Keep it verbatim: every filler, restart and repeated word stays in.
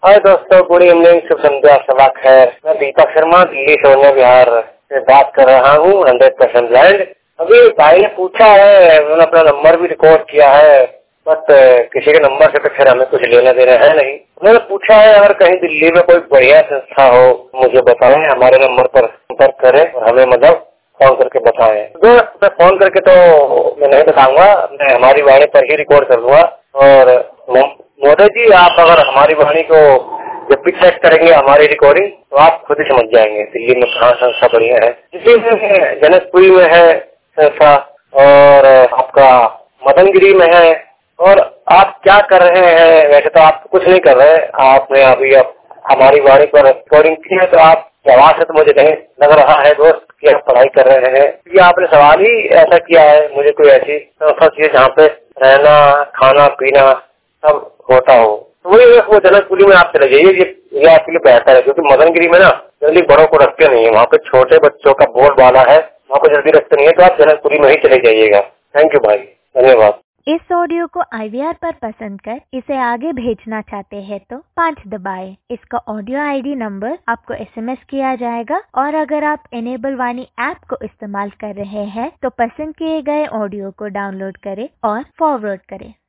हाय दोस्तों, good evening, शुभ संध्या, सवा खैर। मैं दीपक शर्मा दिल्ली सोनिया विहार से बात कर रहा हूँ, हंड्रेड परसेंट लैंड। अभी भाई ने पूछा है, उन्होंने अपना नंबर भी रिकॉर्ड किया है, बट किसी के नंबर से तो फिर हमें कुछ लेना देना है नहीं। उन्होंने पूछा है अगर कहीं दिल्ली में कोई बढ़िया संस्था हो मुझे बताएं, हमारे नंबर पर संपर्क करें और हमें मतलब फोन करके बताएं। तो मैं फोन करके तो मैं नहीं बताऊंगा, मैं हमारी वाणी पर ही रिकॉर्ड कर दूंगा। और मोदी जी, आप अगर हमारी वाणी को जब भी चेक करेंगे हमारी रिकॉर्डिंग, तो आप खुद ही समझ जाएंगे दिल्ली में कहाँ संस्था बढ़िया है। इसलिए जनकपुरी में है संस्था और आपका मदनगिरी में है। और आप क्या कर रहे हैं? वैसे तो आप कुछ नहीं कर रहे, आपने अभी अब हमारी वाणी पर रिकॉर्डिंग की है, तो आप आवाज से तो मुझे नहीं लग रहा है दोस्त कि आप पढ़ाई कर रहे हैं, क्योंकि आपने सवाल ही ऐसा किया है। मुझे कोई ऐसी संस्था चाहिए जहाँ पे रहना, खाना पीना सब होता हो। तो वही वो जनकपुरी में आप चले जाइए, ये, ये आपके लिए बेहतर है। क्योंकि मदनगिरी में ना जल्दी बड़ों को रखते नहीं है, वहाँ पे छोटे बच्चों का बोलबाला है, वहाँ पे जल्दी रखते नहीं है। तो आप जनकपुरी में ही चले जाइएगा। थैंक यू भाई, धन्यवाद। इस ऑडियो को आई वी आर पर पसंद कर इसे आगे भेजना चाहते हैं तो पाँच दबाएं। इसका ऑडियो आई डी नंबर आपको एस एम एस किया जाएगा। और अगर आप इनेबल वाणी ऐप को इस्तेमाल कर रहे हैं तो पसंद किए गए ऑडियो को डाउनलोड करें और फॉरवर्ड करें।